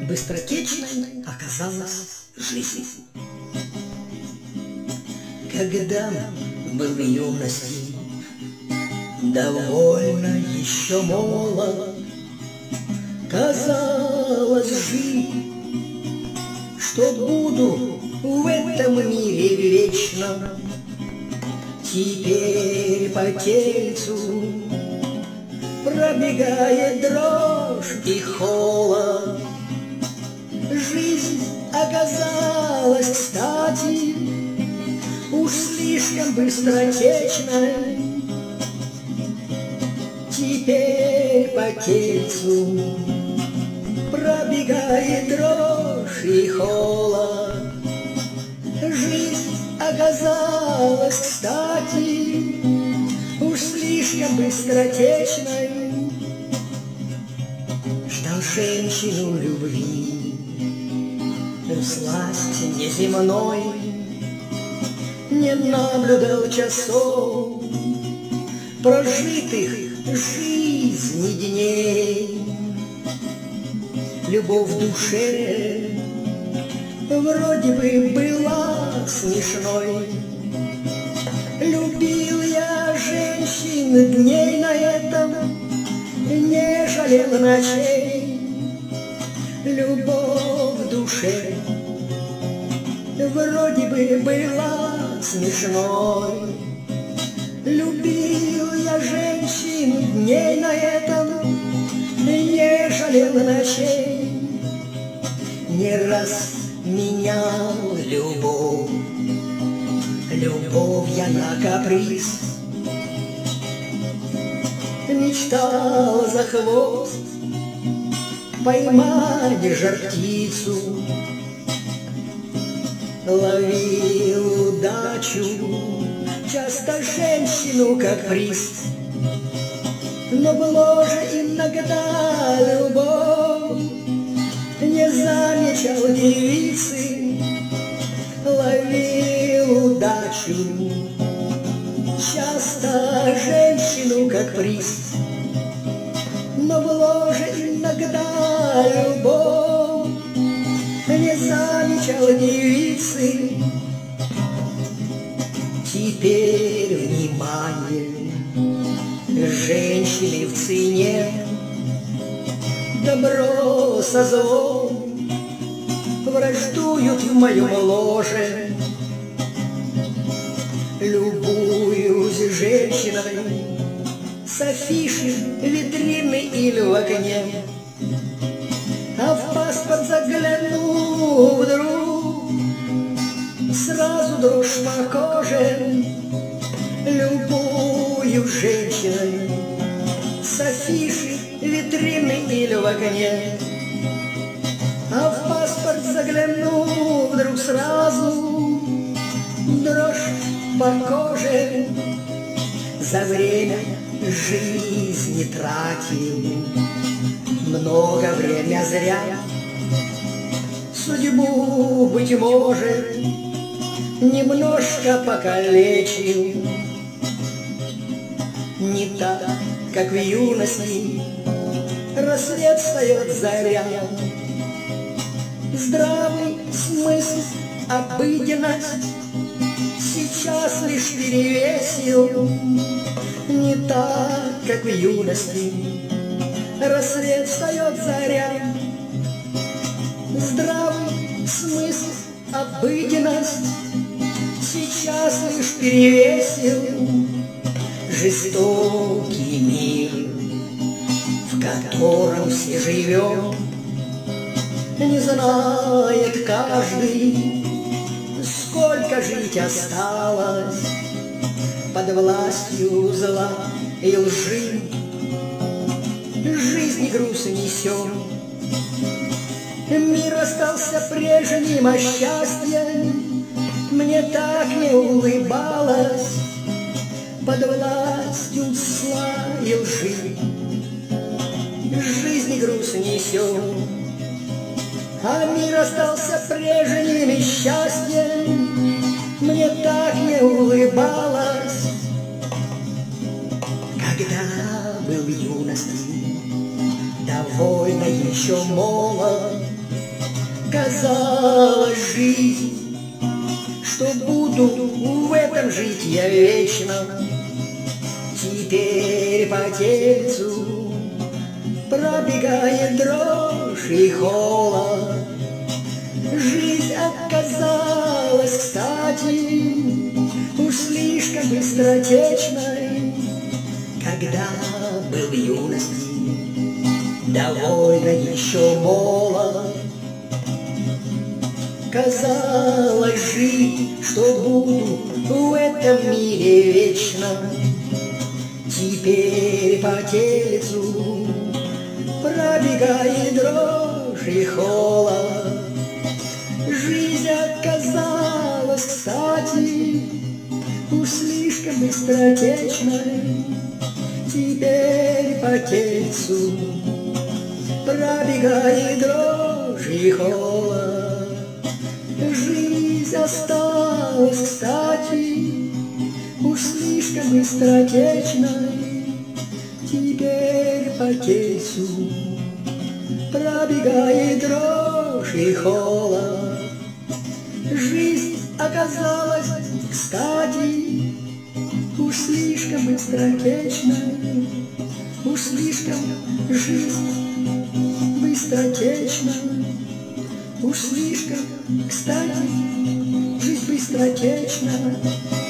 быстротечной оказалась жизнь. Когда был в юности, довольно еще молод, казалось, жизнь, что буду в этом мире вечно. Теперь по тельцу пробегает дрожь и холод. Жизнь оказалась, кстати, уж слишком быстротечной. Теперь по тельцу пробегает дрожь и холод. Жизнь оказалась, кстати, уж слишком быстротечной. Ждал женщину любви, сласть неземной, не наблюдал часов, прожитых жизни дней. Любовь в душе вроде бы была смешной. Любил я женщин дней на этом, не жалел ночей. Любовь в душе вроде бы была смешной. Любил я женщин дней на этом, не жалел ночей. Не раз менял любовь, любовь я на каприз. Мечтал за хвост поймать жар-птицу, ловил удачу, часто женщину как приз. Но в ложе иногда любовь не замечал девицы, ловил удачу, часто женщину как приз. Но в ложе иногда любовь не замечал девицы. Теперь внимание, женщины в цене, добро со злом враждуют в моем ложе. Любуюсь женщиной с афиши, витрины или в окне, а в паспорт загляну вдруг, сразу дрожь по коже. Любуюсь женщиной с афиши, витрины или в окне, а в паспорт загляну вдруг, сразу дрожь по коже. За время жизни тратил много время зря, судьбу, быть может, немножко покалечил. Не так, как в юности, рассвет встает заря. Здравый смысл, обыденность сейчас лишь перевесил. Не так, как в юности, рассвет встает заря. Здравый смысл, обыденность сейчас лишь перевесил. Жестокий мир, в котором все живем, не знает каждый, сколько жить осталось. Под властью зла и лжи жизнь и груз несем. Мир остался прежним, а счастье мне так не улыбалось. Под властью зла и лжи жизнь и груз несем. А мир остался прежним, и счастье мне так не улыбалось. Когда был в юности, довольно еще молод, Казалось, жизнь, что буду в этом жить я вечно. Теперь по тельцу пробегает дрожь и холод. Жизнь оказалась, кстати, уж слишком быстротечной. Когда был в юности, довольно еще молод, казалось, жить, что буду в этом мире вечно. Теперь по тельцу пробегает дрожь и холод. Жизнь оказалась, кстати, уж слишком быстротечной. Теперь по тельцу пробегает дрожь и холод. Жизнь осталась, кстати, уж слишком быстротечной. Теперь по тельцу пробегает дрожь и холод. Жизнь оказалась, кстати, уж слишком быстротечной. Уж слишком жизнь быстротечна. Уж слишком, кстати, жизнь быстротечна.